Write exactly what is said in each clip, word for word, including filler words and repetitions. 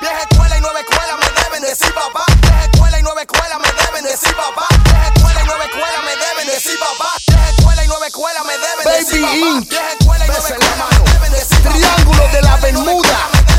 Vieja escuela y nueva escuela me deben decir papá. Vieja escuela y nueva escuela me deben decir papá. Vieja escuela y nueva escuela me deben decir papá. Vieja escuela y nueva escuela me deben decir papá. Baby Inc. Vieja escuela y nueva escuela la mano. me deben decir papá. Triángulo de la Bermuda.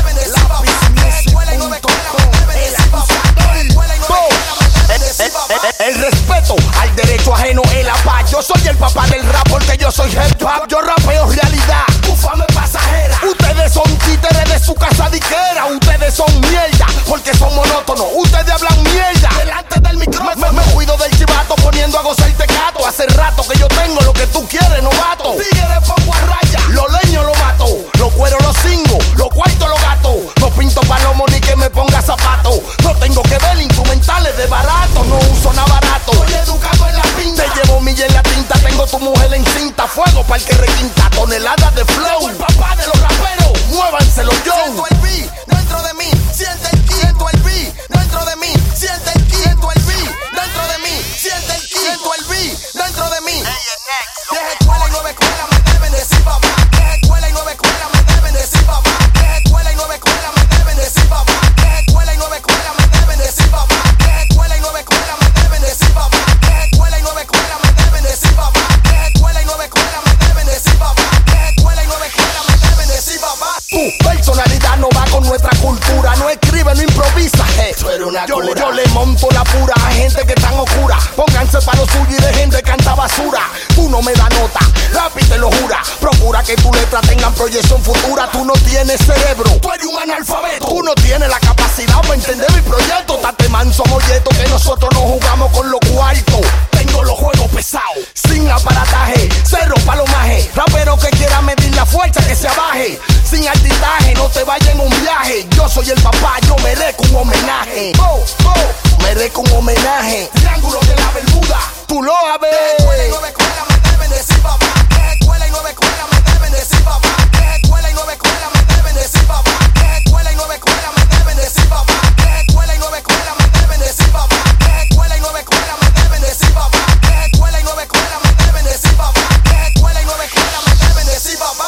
El respeto al derecho ajeno es la paz. Yo soy el papá del rap porque yo soy hip hop. Yo rapeo realidad, tu fama es pasajera. Ustedes son títeres de su casa diquera. Ustedes son mierda porque son monótonos. Ustedes hablan mierda delante del micrófono. Me, me, me cuido del chivato poniendo a gozar el tecato. Hace rato que yo tengo lo que tú quieres, novato. Tigre pongo a raya, los leños lo mato. Los cueros los cingo, los cuartos los gato. No pinto palomo ni que me ponga zapato. No tengo que ver instrumentales de barato. No uso nada barato. Estoy educado en la pinta. Te llevo milla en la tinta. Tengo tu mujer en cinta. Fuego para el que requinta. Toneladas de flow. El papá de los raperos. Muévanselo yo. Siento el beat dentro de mí. Siente el ki. Siento el beat dentro de mí. Siente el ki. Siento el beat dentro de mí. Siente el ki. Siento el beat dentro de mí. Vieja escuela y nueva escuela me deben decir papá. Vieja escuela y nueva escuela me deben decir papá. Vieja escuela y nueva escuela me deben decir papá. Vieja escuela y nueva escuela me deben decir papá. Vieja escuela y nueva escuela me deben decir papá. Vieja escuela y nueva escuela me deben decir papá. Vieja escuela y nueva escuela me deben decir papá. Vieja escuela y nueva escuela me deben decir papá. Tu personalidad no va con nuestra cultura. No escribe, no improvisa. Eh. Yo, le, yo le monto la pura a gente que tan oscura. Pónganse para lo suyo y dejen de cantar basura. Tú no me das nota, lápiz te lo jura. Procura que tus letras tengan proyección futura. Tú no tienes cerebro, tú eres un analfabeto. Tú no tienes la capacidad para entender mi proyecto. Tate manso molleto que nosotros no jugamos con los cuartos. Tengo los juegos pesados, sin aparataje, cero palomaje. Rapero que quiera medir la fuerza que se abaje. Sin altitaje, no te vayas en un viaje. Yo soy el papá, yo merezco un homenaje. Oh, oh, merezco un homenaje. Triángulo de la Bermuda, tú lo sabes. Vieja escuela y nueva escuela me deben decir papá. Vieja escuela y nueva escuela me deben decir papá. Vieja escuela y nueva escuela me deben decir papá. Vieja escuela y nueva escuela me deben decir papá. Vieja escuela y nueva escuela me deben decir papá. Vieja escuela y nueva escuela me deben decir papá. Vieja escuela y nueva escuela me deben decir papá. Vieja escuela y nueva escuela me deben decir papá.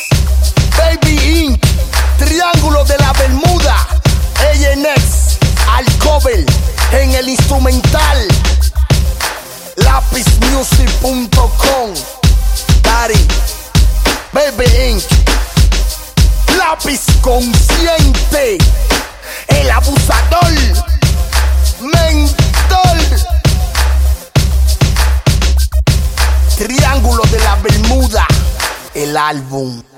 Baby Inc. Triángulo de la Bermuda. A N X al cover en el instrumental. Lápiz music punto com. Daddy Baby Inc. Lápiz consciente. El abusador mentor. Triángulo de la Bermuda. El álbum.